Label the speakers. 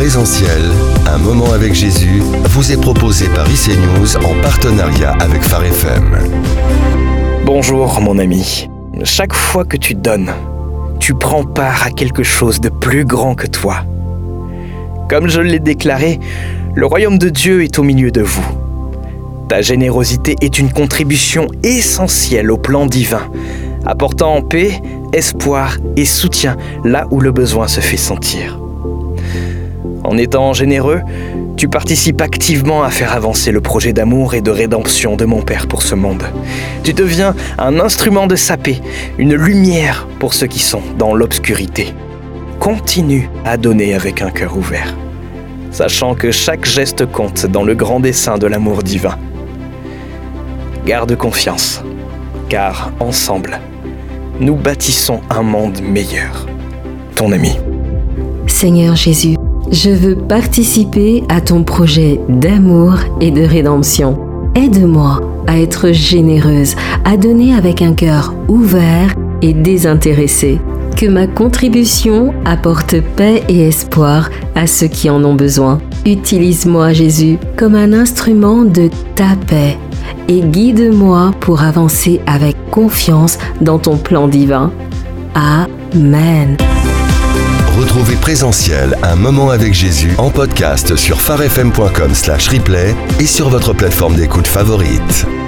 Speaker 1: Présentiel, un moment avec Jésus, vous est proposé par IC News en partenariat avec Phare FM.
Speaker 2: Bonjour mon ami. Chaque fois que tu donnes, tu prends part à quelque chose de plus grand que toi. Comme je l'ai déclaré, le royaume de Dieu est au milieu de vous. Ta générosité est une contribution essentielle au plan divin, apportant paix, espoir et soutien là où le besoin se fait sentir. En étant généreux, tu participes activement à faire avancer le projet d'amour et de rédemption de mon Père pour ce monde. Tu deviens un instrument de sa paix, une lumière pour ceux qui sont dans l'obscurité. Continue à donner avec un cœur ouvert, sachant que chaque geste compte dans le grand dessein de l'amour divin. Garde confiance, car ensemble, nous bâtissons un monde meilleur. Ton ami.
Speaker 3: Seigneur Jésus, je veux participer à ton projet d'amour et de rédemption. Aide-moi à être généreuse, à donner avec un cœur ouvert et désintéressé. Que ma contribution apporte paix et espoir à ceux qui en ont besoin. Utilise-moi, Jésus, comme un instrument de ta paix et guide-moi pour avancer avec confiance dans ton plan divin. Amen.
Speaker 1: Retrouvez Présentiel, un moment avec Jésus en podcast sur pharefm.com/replay et sur votre plateforme d'écoute favorite.